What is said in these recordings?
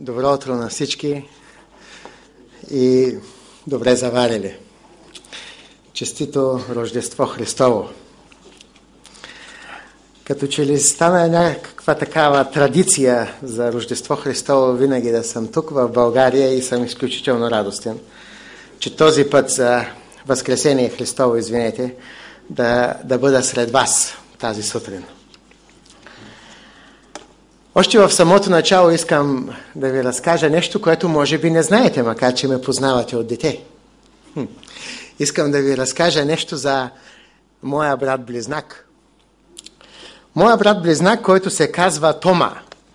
Добро утро на всички и добре заварили. Честито Рождество Христово. Като че ли стана някаква такава традиция за Рождество Христово винаги да съм тук в България и съм изключително радостен, че този път за Възкресение Христово, да бъда сред вас тази сутрин. Още в самото начало искам да ви разкажа нещо, което може би не знаете, макар че ме познавате от дете. Искам да ви разкажа нещо за моя брат-близнак. Моя брат-близнак, който се казва Тома.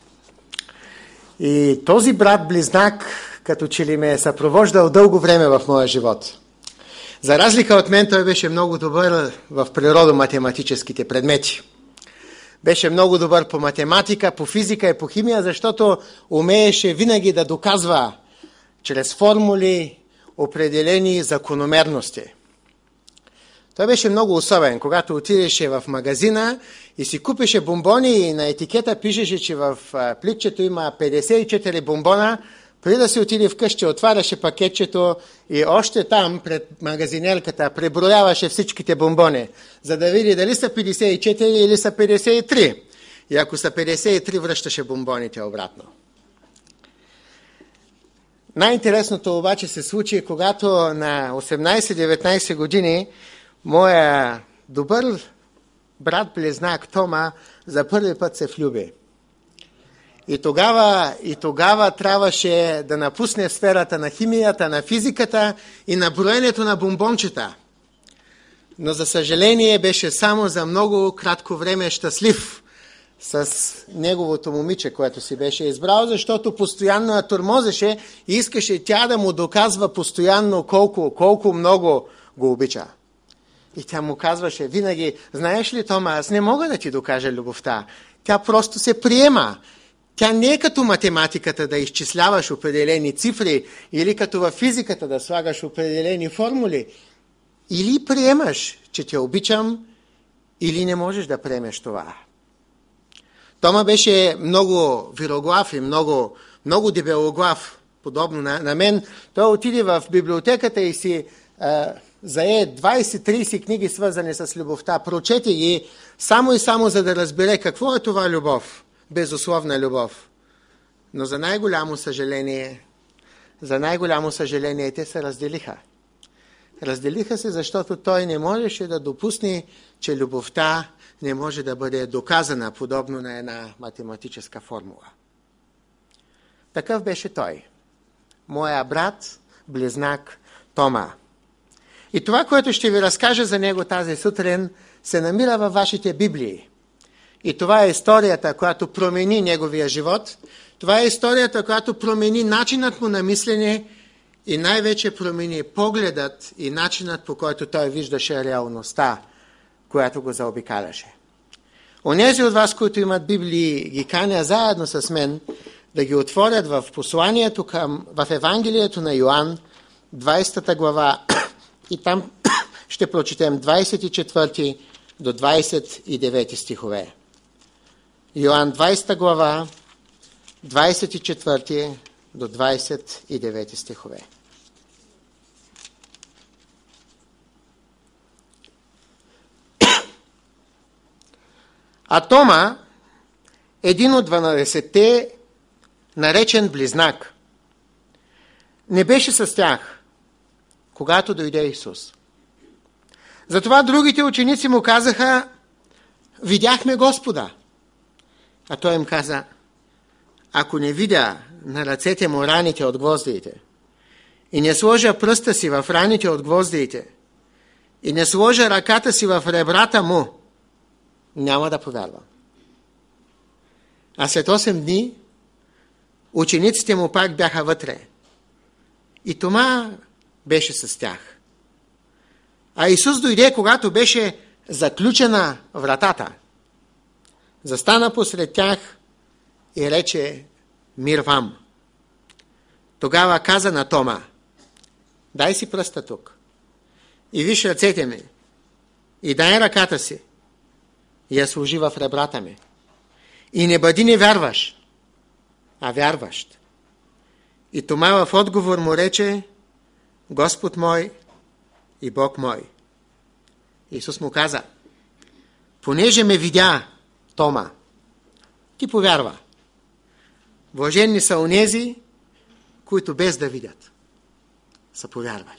И този брат-близнак, като че ли ме е съпровождал дълго време в моя живот. За разлика от мен, той беше много добър в природо-математическите предмети. Беше много добър по математика, по физика и по химия, защото умееше винаги да доказва чрез формули определени закономерности. Той беше много особен. Когато отидеше в магазина и си купеше бомбони и на етикета пишеше, че в пликчето има 54 бомбона, преди да си отиде вкъщи, отваряше пакетчето и още там пред магазинерката преброяваше всичките бомбони, за да види дали са 54 или са 53. И ако са 53, връщаше бомбоните обратно. Най-интересното обаче се случи, когато на 18-19 години моя добър брат-близнак Тома за първи път се влюби. И тогава трябваше да напусне сферата на химията, на физиката и на броенето на бомбончета. Но за съжаление беше само за много кратко време щастлив с неговото момиче, което си беше избрал, защото постоянно я тормозеше и искаше тя да му доказва постоянно колко много го обича. И тя му казваше винаги: знаеш ли, Тома, аз не мога да ти докажа любовта. Тя просто се приема. Тя не е като математиката да изчисляваш определени цифри или като във физиката да слагаш определени формули. Или приемаш, че те обичам, или не можеш да приемеш това. Тома беше много вироглав и много дебелоглав, подобно на мен. Той отиде в библиотеката и си зае 20-30 книги, свързани с любовта. Прочете ги само и само за да разбере какво е това любов. Безусловна любов. Но за най-голямо съжаление те се разделиха. Разделиха се, защото той не можеше да допусне, че любовта не може да бъде доказана, подобно на една математическа формула. Такъв беше той. Моя брат, близнак Тома. И това, което ще ви разкажа за него тази сутрин, се намира във вашите Библии. И това е историята, която промени неговия живот. Това е историята, която промени начинът му на мислене и най-вече промени погледът и начинът, по който той виждаше реалността, която го заобикаляше. Онези от вас, които имат Библии, ги каня заедно с мен да ги отворят в посланието в Евангелието на Йоан, 20 глава, и там ще прочетем 24 до 29 стихове. Йоан 20 глава, 24 до 29 стихове. А Тома, един от 12-те, наречен близнак, не беше с тях, когато дойде Исус. Затова другите ученици му казаха: видяхме Господа. А той им каза: ако не видя на ръцете му раните от гвоздиите, и не сложа пръста си в раните от гвоздиите, и не сложа ръката си в ребрата му, няма да повярвам. А след 8 дни учениците му пак бяха вътре. И Тома беше с тях. А Исус дойде, когато беше заключена вратата. Застана посред тях и рече: мир вам. Тогава каза на Тома: дай си пръста тук и виж ръцете ми и дай ръката си и я сложи в ребрата ми. И не бъди невярващ, а вярващ. И Тома в отговор му рече: Господ мой и Бог мой. Исус му каза: понеже ме видя, Тома, ти повярва. Блаженни са онези, които без да видят са повярвали.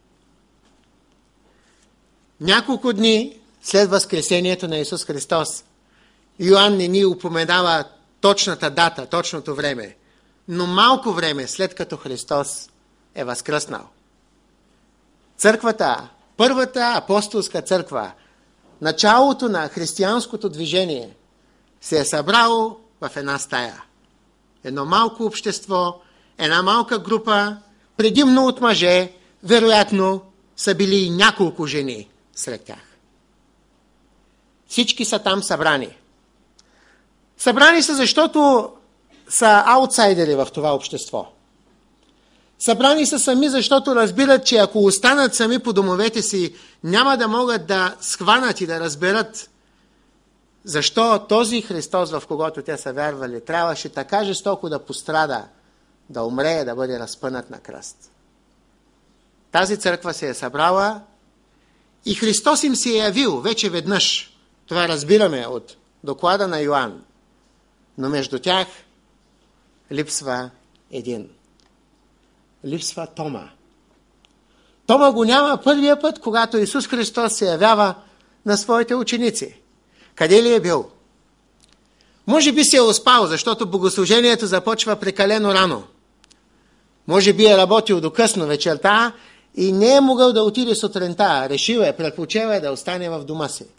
Няколко дни след възкресението на Исус Христос, Йоан не ни упоменава точната дата, точното време, но малко време след като Христос е възкръснал. Църквата, първата апостолска църква, началото на християнското движение, се е събрало в една стая. Едно малко общество, една малка група, предимно от мъже, вероятно са били и няколко жени сред тях. Всички са там събрани. Събрани са, защото са аутсайдери в това общество. Събрани са сами, защото разбират, че ако останат сами по домовете си, няма да могат да схванат и да разберат защо този Христос, в когото те са вярвали, трябваше така жестоко да пострада, да умре, да бъде разпънат на кръст. Тази църква се е събрала и Христос им се е явил вече веднъж. Това разбираме от доклада на Йоан. Но между тях липсва един. Липсва Тома. Тома го няма първия път, когато Исус Христос се явява на своите ученици. Къде ли е бил? Може би се е успал, защото богослужението започва прекалено рано. Може би е работил до късно вечерта и не е могъл да отиде сутринта. Решил е, предпочел е да остане в дома си.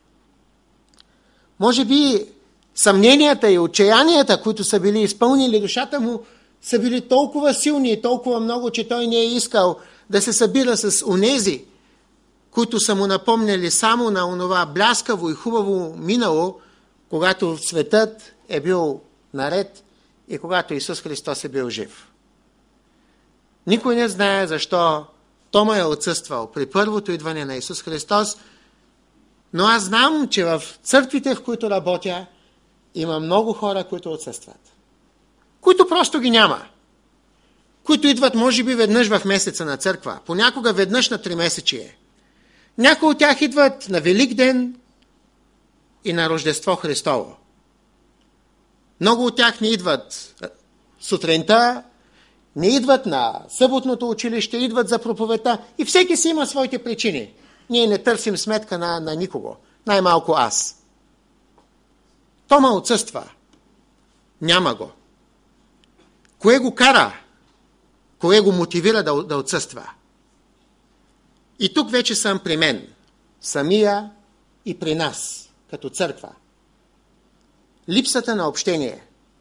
Може би съмненията и отчаянията, които са били изпълнили душата му, са били толкова силни и толкова много, че той не е искал да се събира с онези, които са му напомняли само на онова бляскаво и хубаво минало, когато светът е бил наред и когато Исус Христос е бил жив. Никой не знае защо Тома е отсъствал при първото идване на Исус Христос, но аз знам, че в църквите, в които работя, има много хора, които отсъстват. Които просто ги няма. Които идват, може би, веднъж в месеца на църква, понякога веднъж на 3 месечие. Някои от тях идват на Велик ден и на Рождество Христово. Много от тях не идват сутринта, не идват на съботното училище, идват за проповедта и всеки си има своите причини. Ние не търсим сметка на никого, най-малко аз. Тома отсъства. Няма го. Кое го кара? Кое го мотивира да отсъства? И тук вече съм при мен, самия и при нас, като църква. Липсата на общение.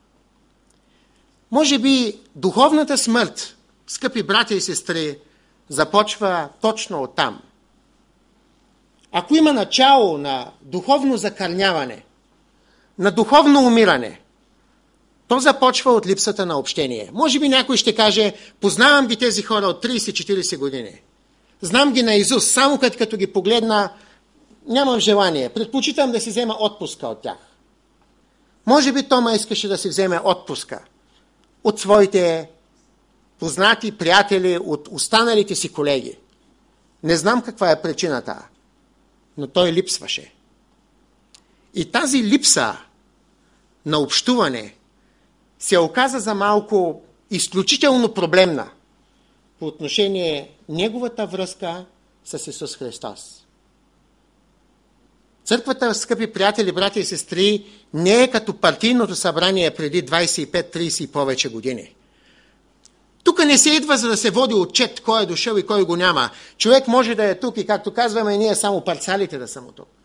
Може би духовната смърт, скъпи братя и сестри, започва точно оттам. Ако има начало на духовно закърняване, на духовно умиране, то започва от липсата на общение. Може би някой ще каже: познавам ги тези хора от 30-40 години. Знам ги наизуст, само като ги погледна, нямам желание. Предпочитам да си взема отпуска от тях. Може би Тома искаше да си вземе отпуска от своите познати, приятели, от останалите си колеги. Не знам каква е причината, но той липсваше. И тази липса на общуване се оказа за малко изключително проблемна по отношение неговата връзка с Исус Христос. Църквата, скъпи приятели, брати и сестри, не е като партийното събрание преди 25-30 и повече години. Тук не се идва, за да се води отчет кой е дошъл и кой го няма. Човек може да е тук и, както казваме, ние само парцалите да са му тук.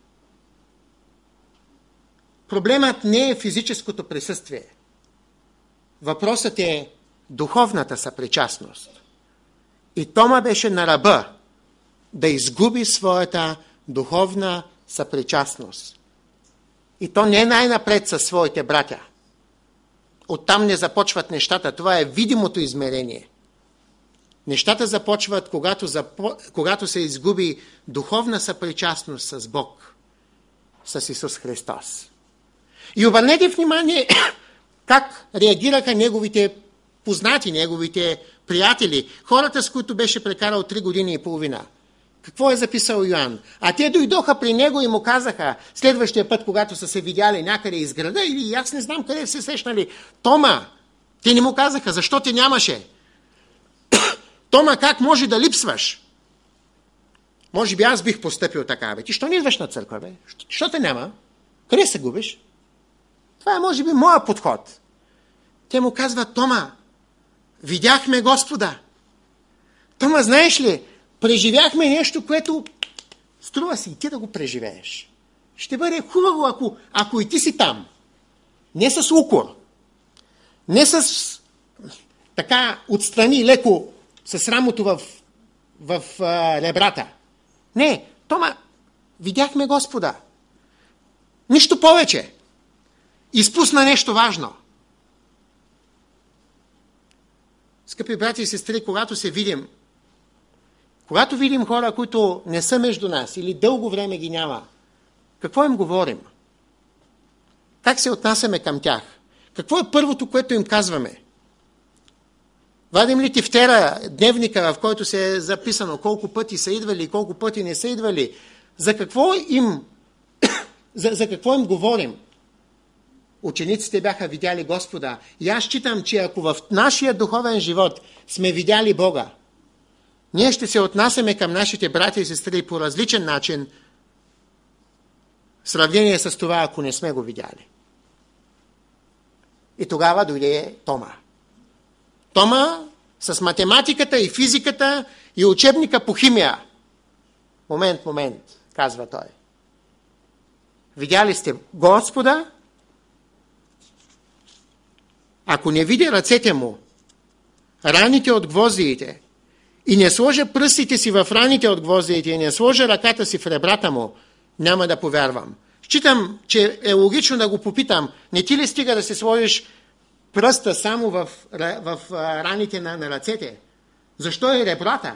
Проблемът не е физическото присъствие. Въпросът е духовната съпричастност. И Тома беше на ръба да изгуби своята духовна съпричастност. И то не най-напред със своите братя. Оттам не започват нещата. Това е видимото измерение. Нещата започват, когато се изгуби духовна съпричастност с Бог, с Исус Христос. И обърнете внимание как реагираха неговите познати, неговите приятели, хората, с които беше прекарал 3 години и половина. Какво е записал Йоан? А те дойдоха при него и му казаха, следващия път, когато са се видяли някъде из града, или аз не знам къде се срещнали, Тома, те не му казаха, защо те нямаше? Тома, как може да липсваш? Може би аз бих постъпил така, бе. Ти що не идваш на църква, бе? Що те няма? Къде се губиш? Това е, може би, моя подход. Те му казват, Тома, видяхме Господа. Тома, знаеш ли, преживяхме нещо, което струва си и ти да го преживееш. Ще бъде хубаво, ако и ти си там. Не с укор. Не с така отстрани леко с рамото в ребрата. Не, Тома, видяхме Господа. Нищо повече. Изпусна нещо важно. Скъпи брати и сестри, когато видим хора, които не са между нас или дълго време ги няма, какво им говорим? Как се отнасяме към тях? Какво е първото, което им казваме? Вадим ли тефтера, дневника, в който се е записано колко пъти са идвали, колко пъти не са идвали? За какво им говорим? Учениците бяха видяли Господа. И аз считам, че ако в нашия духовен живот сме видяли Бога, ние ще се отнасяме към нашите братя и сестри по различен начин, в сравнение с това, ако не сме го видяли. И тогава дойде Тома. Тома с математиката и физиката и учебника по химия. Момент, казва той. Видяли сте Господа? Ако не видя ръцете му, раните от гвоздиите, и не сложа пръстите си в раните от гвоздиите, и не сложа ръката си в ребрата му, няма да повярвам. Считам, че е логично да го попитам, не ти ли стига да се сложиш пръста само в раните на ръцете? Защо е ребрата?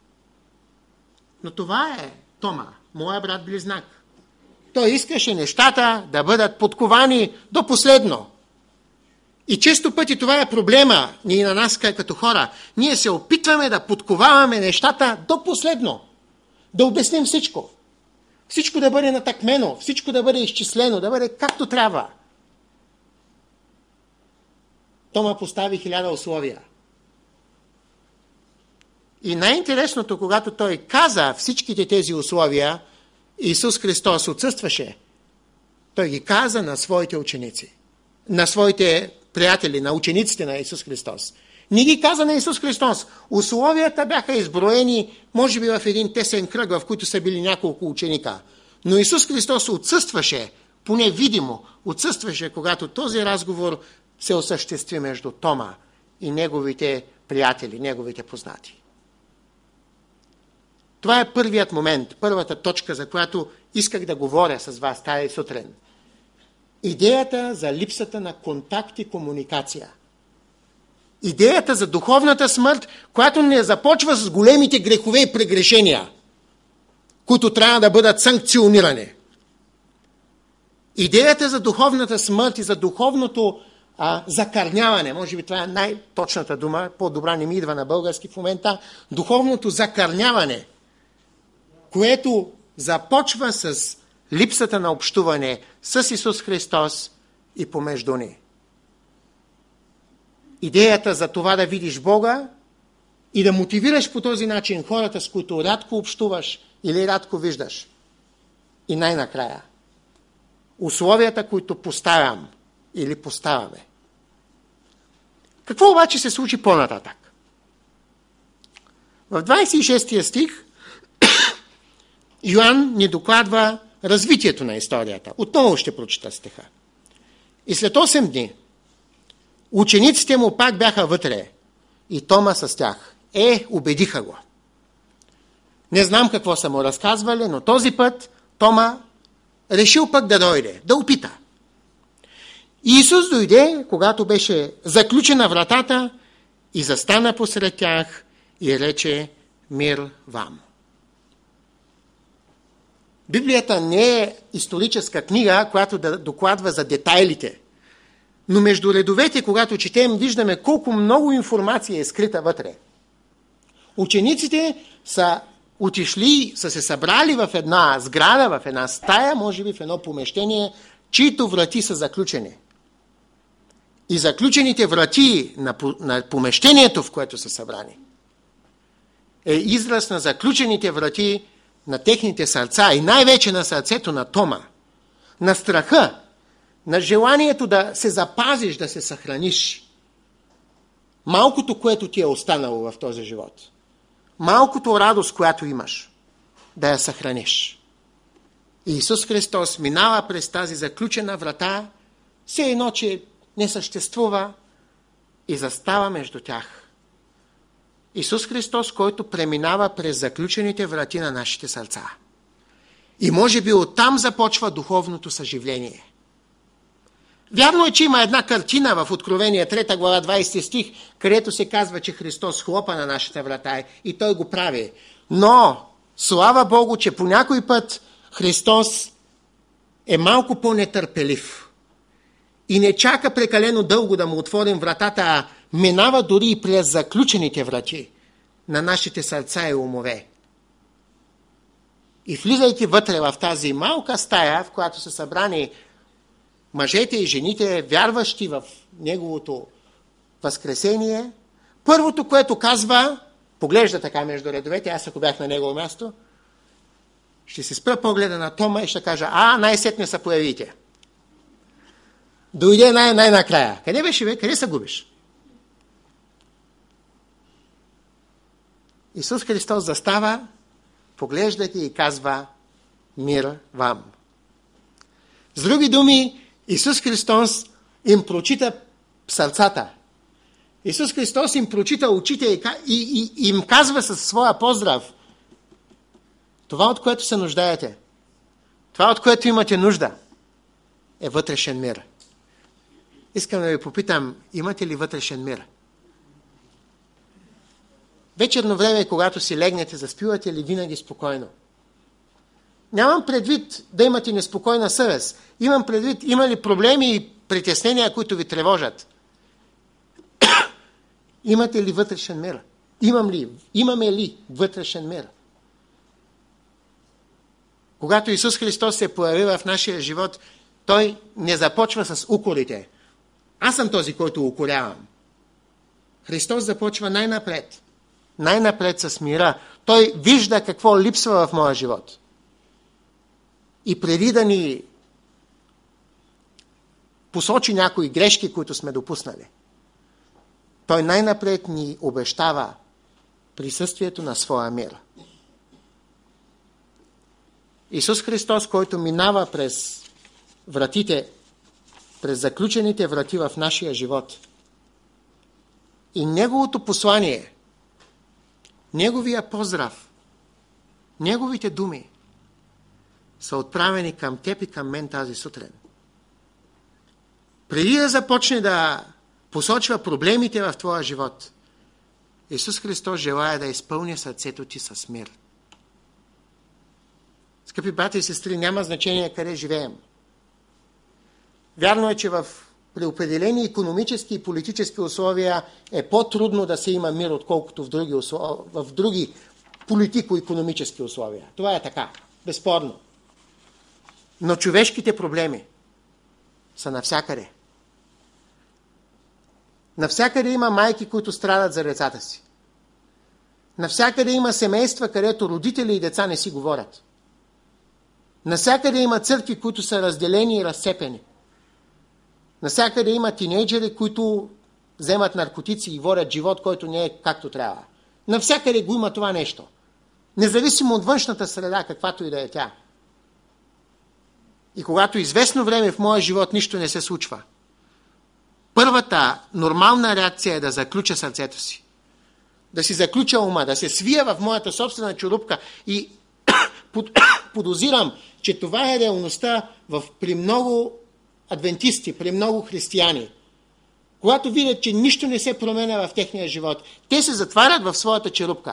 Но това е Тома, моя брат-близнак. Той искаше нещата да бъдат подковани до последно. И често пъти това е проблема ни на нас като хора. Ние се опитваме да подковаваме нещата до последно. Да обясним всичко. Всичко да бъде натъкмено, всичко да бъде изчислено, да бъде както трябва. Тома постави 1000 условия. И най-интересното, когато той каза всичките тези условия, Исус Христос отсъстваше. Той ги каза на своите ученици, на своите приятели, на учениците на Исус Христос. Не ги каза на Исус Христос. Условията бяха изброени, може би в един тесен кръг, в който са били няколко ученика. Но Исус Христос отсъстваше, поне видимо, отсъстваше, когато този разговор се осъществи между Тома и неговите приятели, неговите познати. Това е първият момент, първата точка, за която исках да говоря с вас тази сутрин. Идеята за липсата на контакт и комуникация. Идеята за духовната смърт, която не започва с големите грехове и прегрешения, които трябва да бъдат санкционирани. Идеята за духовната смърт и за духовното закърняване, може би това е най-точната дума, по-добра не ми идва на български в момента, духовното закърняване, което започва с липсата на общуване с Исус Христос и помежду ни. Идеята за това да видиш Бога и да мотивираш по този начин хората, с които рядко общуваш или рядко виждаш. И най-накрая, условията, които поставям или поставяме. Какво обаче се случи по-нататък? В 26 стих Йоан ни докладва развитието на историята. Отново ще прочита стиха. И след 8 дни учениците му пак бяха вътре и Тома с тях. Убедиха го. Не знам какво са му разказвали, но този път Тома решил пък да дойде, да опита. И Исус дойде, когато беше заключена вратата и застана посред тях и рече: мир вам. Библията не е историческа книга, която да докладва за детайлите Но между редовете, когато четем, виждаме колко много информация е скрита вътре. Учениците са отишли, са се събрали в една сграда, в една стая, може би в едно помещение, чието врати са заключени. И заключените врати на помещението, в което са събрани, е израз на заключените врати на техните сърца и най-вече на сърцето на Тома, на страха, на желанието да се запазиш, да се съхраниш. Малкото, което ти е останало в този живот, малкото радост, която имаш, да я съхраниш. И Исус Христос минава през тази заключена врата, все едно, че не съществува и застава между тях. Исус Христос, който преминава през заключените врати на нашите сърца. И може би оттам започва духовното съживление. Вярно е, че има една картина в Откровение 3 глава 20 стих, където се казва, че Христос хлопа на нашата врата и Той го прави. Но, слава Богу, че по някой път Христос е малко по-нетърпелив и не чака прекалено дълго да му отворим вратата, а минава дори и през заключените врати на нашите сърца и умове. И влизайки вътре в тази малка стая, в която са събрани мъжете и жените, вярващи в Неговото възкресение, първото, което казва, поглежда така между редовете, аз ако бях на Негово място, ще се спра погледа на Тома и ще кажа, най-сетне се появите. Дойде най-накрая. Къде беше, бе? Къде се губиш? Исус Христос застава, поглежда ги и казва, мир вам. С други думи, Исус Христос им прочита сърцата. Исус Христос им прочита очите и им казва със своя поздрав, това, от което се нуждаете, това, от което имате нужда, е вътрешен мир. Искам да ви попитам, имате ли вътрешен мир? Вечерно време, когато си легнете, заспивате ли винаги спокойно? Нямам предвид да имате неспокойна съвест. Имам предвид, има ли проблеми и притеснения, които ви тревожат? Имате ли вътрешен мир? Имаме ли вътрешен мир? Когато Исус Христос се появи в нашия живот, Той не започва с укорите. Аз съм този, който укорявам. Христос започва най-напред. Най-напред с мира. Той вижда какво липсва в моя живот. И преди да ни посочи някои грешки, които сме допуснали, Той най-напред ни обещава присъствието на своя мир. Исус Христос, който минава през вратите, през заключените врати в нашия живот, и Неговото послание, Неговия поздрав, Неговите думи са отправени към теб и към мен тази сутрин. Преди да започне да посочва проблемите в твоя живот, Исус Христос желая да изпълни сърцето ти с мир. Скъпи брати и сестри, няма значение къде живеем. Вярно е, че при определени икономически и политически условия е по-трудно да се има мир, отколкото в други политико-икономически условия. Това е така, безспорно. Но човешките проблеми са навсякъде. Навсякъде има майки, които страдат за децата си. Навсякъде има семейства, където родители и деца не си говорят. Навсякъде има църкви, които са разделени и разцепени. Навсякъде има тинейджери, които вземат наркотици и водят живот, който не е както трябва. Навсякъде го има това нещо. Независимо от външната среда, каквато и да е тя. И когато известно време в моя живот нищо не се случва, първата нормална реакция е да заключа сърцето си. Да си заключа ума, да се свия в моята собствена чорупка и подозирам, че това е реалността при много адвентисти, при много християни. Когато видят, че нищо не се променя в техния живот, те се затварят в своята черупка.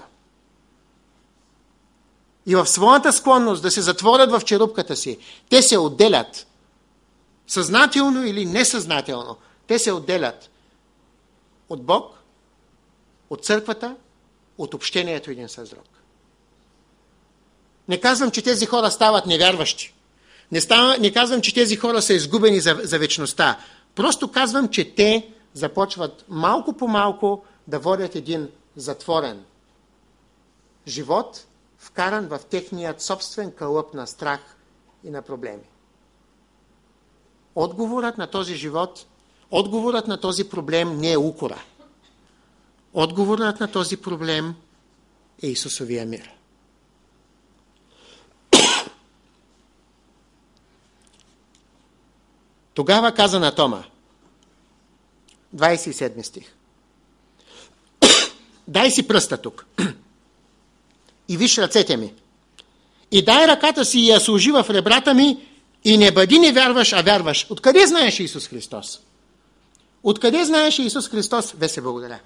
И в своята склонност да се затворят в черупката си, те се отделят. Съзнателно или несъзнателно. Те се отделят от Бог, от църквата, от общението един с друг. Не казвам, че тези хора стават невярващи. Не казвам, че тези хора са изгубени за вечността. Просто казвам, че те започват малко по малко да водят един затворен живот, вкаран в техният собствен кълъп на страх и на проблеми. Отговорът на този живот, отговорът на този проблем не е укора. Отговорът на този проблем е Исусовия мир. Тогава каза на Тома, 27 стих, дай си пръста тук и виж ръцете ми. И дай ръката си и я сложи в ребрата ми и не бъди не вярваш, а вярваш. Откъде знаеш Исус Христос? Откъде знаеш Исус Христос? Весе благодаря.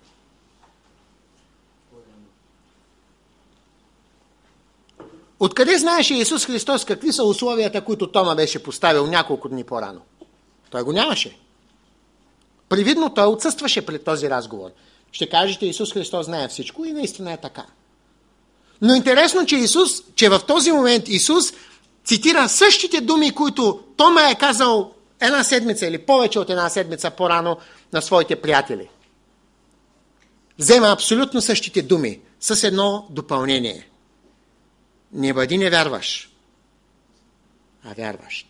Откъде знаеше Исус Христос какви са условията, които Тома беше поставил няколко дни по-рано? Той го нямаше. Привидно той отсъстваше пред този разговор. Ще кажете, Исус Христос знае всичко и наистина е така. Но интересно, че в този момент Исус цитира същите думи, които Тома е казал една седмица или повече от една седмица по-рано на своите приятели. Взема абсолютно същите думи с едно допълнение. Не бъди не вярваш, а вярващ.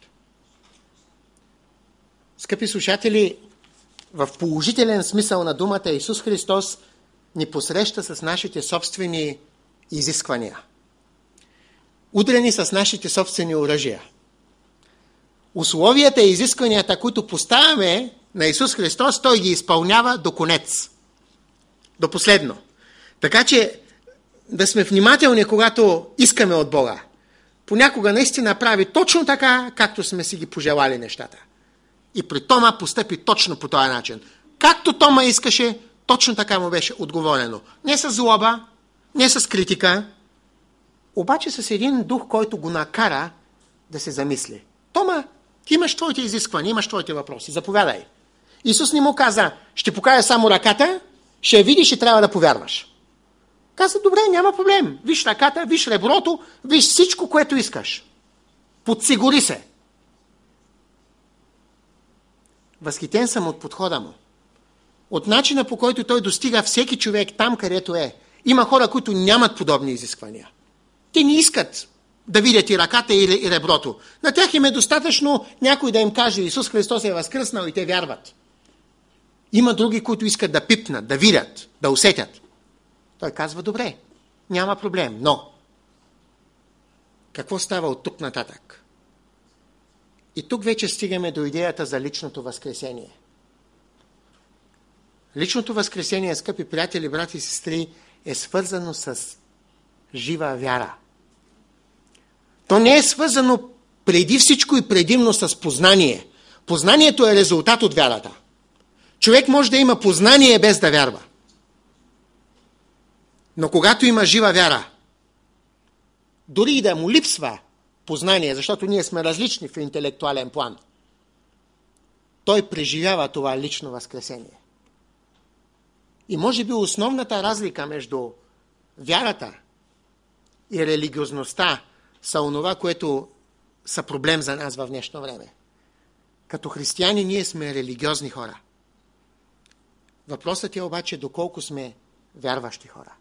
Скъпи слушатели, в положителен смисъл на думата Исус Христос ни посреща с нашите собствени изисквания. Удрени с нашите собствени оръжия. Условията и изискванията, които поставяме на Исус Христос, Той ги изпълнява до конец. До последно. Така че да сме внимателни, когато искаме от Бога. Понякога наистина прави точно така, както сме си ги пожелали нещата. И при Тома постъпи точно по този начин. Както Тома искаше, точно така му беше отговорено. Не с злоба, не с критика, обаче с един дух, който го накара да се замисли. Тома, ти имаш твоите изисквания, имаш твоите въпроси, заповядай. Исус не му каза, ще покажа само ръката, ще я видиш и трябва да повярваш. Каза, добре, няма проблем. Виж ръката, виж реброто, виж всичко, което искаш. Подсигури се. Възхитен съм от подхода му. От начина, по който той достига всеки човек там, където е. Има хора, които нямат подобни изисквания. Те не искат да видят и ръката и реброто. На тях им е достатъчно някой да им каже, Исус Христос е възкръснал и те вярват. Има други, които искат да пипнат, да видят, да усетят. Той казва, добре, няма проблем, но какво става от тук нататък? И тук вече стигаме до идеята за личното възкресение. Личното възкресение, скъпи приятели, брати и сестри, е свързано с жива вяра. То не е свързано преди всичко и предимно с познание. Познанието е резултат от вярата. Човек може да има познание без да вярва. Но когато има жива вяра, дори и да му липсва познание, защото ние сме различни в интелектуален план, той преживява това лично възкресение. И може би основната разлика между вярата и религиозността са онова, което са проблем за нас в днешно време. Като християни ние сме религиозни хора. Въпросът е обаче доколко сме вярващи хора.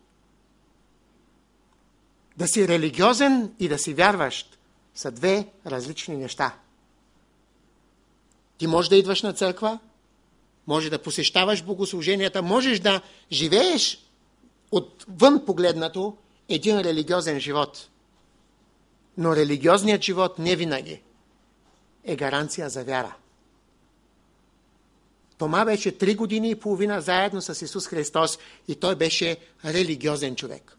Да си религиозен и да си вярващ са две различни неща. Ти можеш да идваш на църква, може да посещаваш богослуженията, можеш да живееш отвън погледнато един религиозен живот. Но религиозният живот не винаги е гаранция за вяра. Тома беше 3 години и половина заедно с Исус Христос и той беше религиозен човек.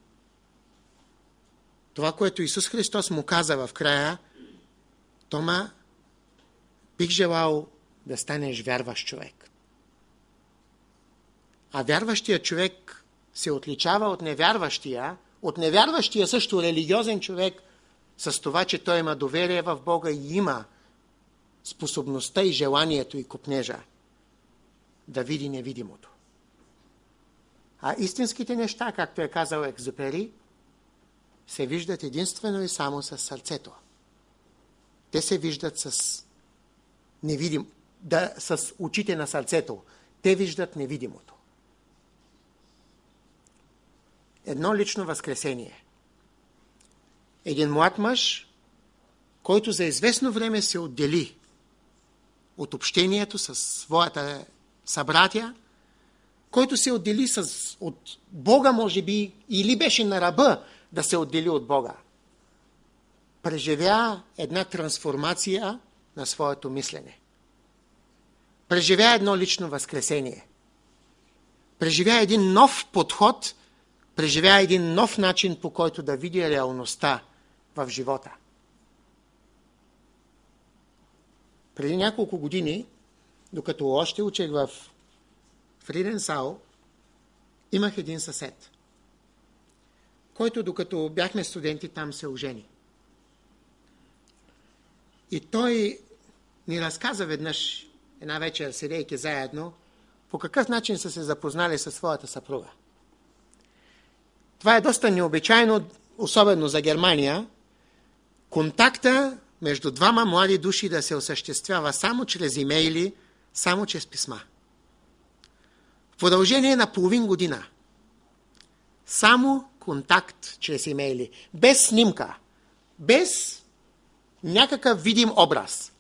Това, което Исус Христос му каза в края, Тома, бих желал да станеш вярващ човек. А вярващия човек се отличава от невярващия също религиозен човек с това, че той има доверие в Бога и има способността и желанието и копнежа да види невидимото. А истинските неща, както е казал Екзюпери, се виждат единствено и само с сърцето. Те се виждат с очите на сърцето. Те виждат невидимото. Едно лично възкресение. Един млад мъж, който за известно време се отдели от общението с своята събратя, който се отдели от Бога, може би, или беше на ръба да се отдели от Бога, преживя една трансформация на своето мислене. Преживя едно лично възкресение. Преживя един нов подход, преживя един нов начин, по който да види реалността в живота. Преди няколко години, докато още учех в Фриденсау, имах един съсед, който докато бяхме студенти там се ожени. И той ни разказа веднъж, една вечер, седейки заедно, по какъв начин са се запознали със своята съпруга. Това е доста необичайно, особено за Германия, контакта между двама млади души да се осъществява само чрез имейли, само чрез писма. В продължение на половин година. Само контакт чрез имейли. Без снимка. Без някакъв видим образ.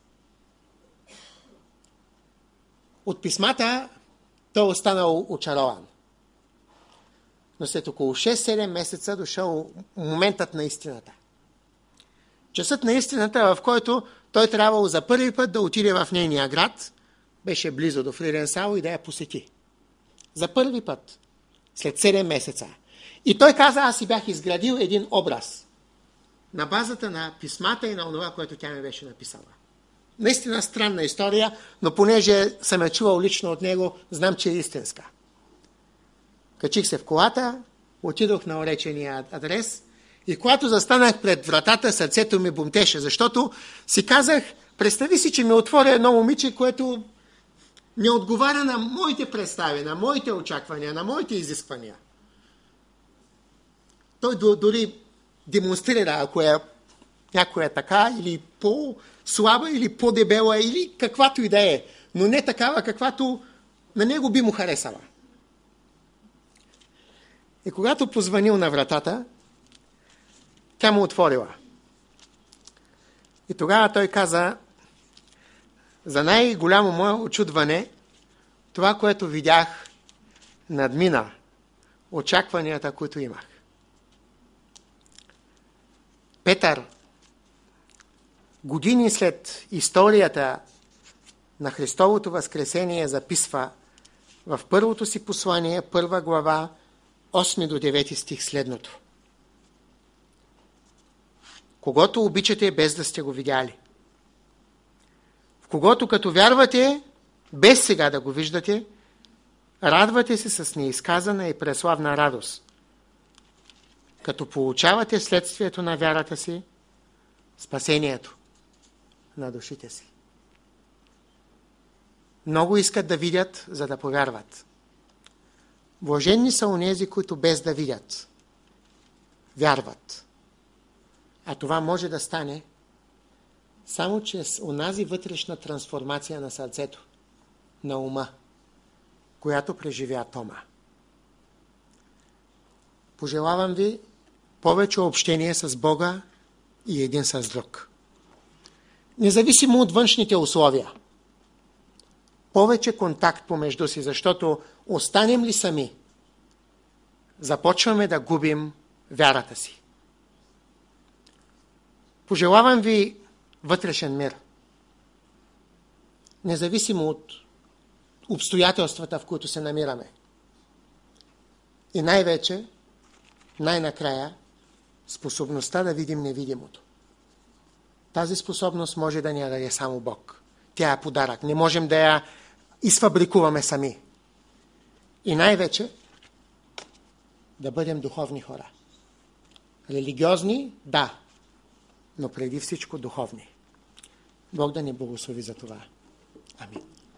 От писмата той останал очарован. Но след около 6-7 месеца дошъл моментът на истината. Часът на истината, в който той трябвало за първи път да отиде в нейния град, беше близо до Фриденсау и да я посети. За първи път, след 7 месеца. И той каза, аз си бях изградил един образ на базата на писмата и на това, което тя ми беше написала. Наистина странна история, но понеже съм я чувал лично от него, знам, че е истинска. Качих се в колата, отидох на уречения адрес и когато застанах пред вратата, сърцето ми бумтеше, защото си казах, представи си, че ми отворя едно момиче, което не отговаря на моите представи, на моите очаквания, на моите изисквания. Той дори демонстрира, ако е някоя така, или по-слаба, или по-дебела, или каквато и да е, но не такава, каквато на него би му харесала. И когато позвонил на вратата, тя му отворила. И тогава той каза, за най-голямо мое очудване, това, което видях, надмина очакванията, които имах. Петър, години след историята на Христовото възкресение, записва в първото си послание, 1 глава, 8 до 9 стих следното. Когото обичате, без да сте го видяли. В когото като вярвате, без сега да го виждате, радвате се с неизказана и преславна радост. Като получавате следствието на вярата си, спасението на душите си. Много искат да видят, за да повярват. Блаженни са онези, които без да видят, вярват. А това може да стане само чрез онази вътрешна трансформация на сърцето, на ума, която преживя Тома. Пожелавам ви повече общение с Бога и един с друг. Независимо от външните условия. Повече контакт помежду си, защото останем ли сами, започваме да губим вярата си. Пожелавам ви вътрешен мир. Независимо от обстоятелствата, в които се намираме. И най-вече, най-накрая, способността да видим невидимото. Тази способност може да ни я даде само Бог. Тя е подарък. Не можем да я изфабрикуваме сами. И най-вече да бъдем духовни хора. Религиозни, да, но преди всичко духовни. Бог да ни благослови за това. Амин.